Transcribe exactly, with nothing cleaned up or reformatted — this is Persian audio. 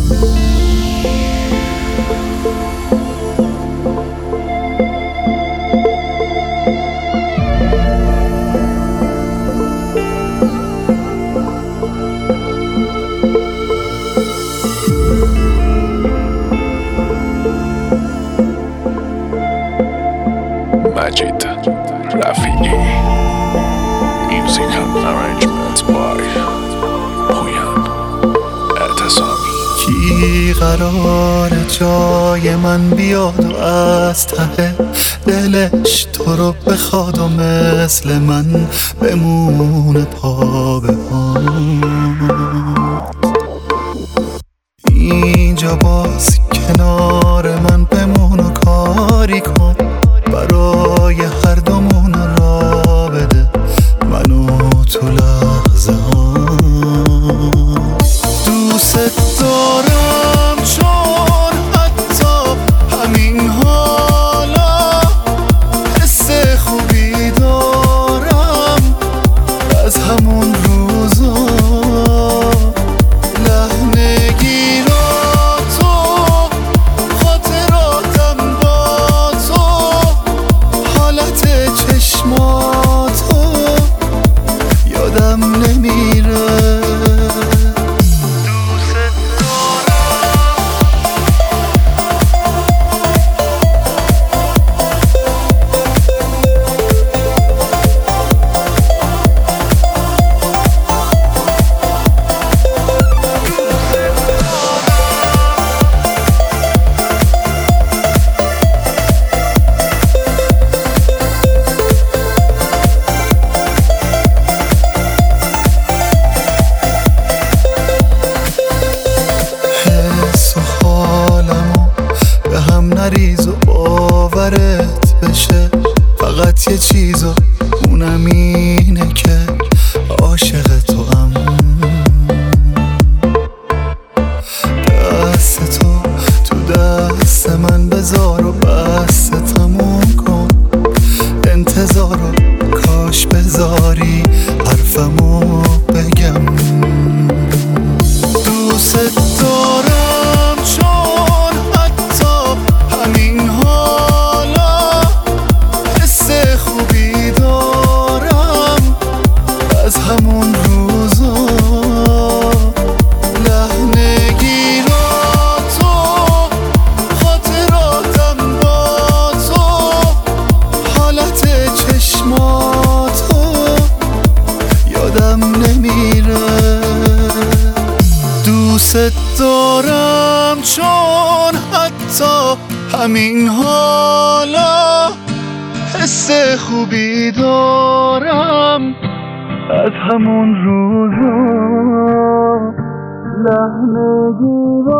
مجید رفیعی. Music and arrangements by پویان اعتصامی. کی قرار جای من بیاد و از ته دلش تو رو بخواد و مثل من بمونه پا به پا؟ اینجا باز کنار من بمون و کاری کن برای هر دومون را بده منو تو لحظه ها. دوست دارم چون حتی همین حالا حس خوبی دارم از همون روزا. چشماتو یادم نمیره. نریز و باورت بشه فقط یه چیزو اونم اینه که عاشق تو ام. دست تو تو دست من بذار و بس تموم کن انتظارو کاش بذاری حرفمو بگم. دوست دارم چون حتی همین حالا حس خوبی دارم از همون روزا. لحنگیراتو خاطراتم با تو حالت چشماتو یادم نمیره. دوست دارم چون حتی همین حالا حس خوبی دارم از همون روزا. لحنگیراتو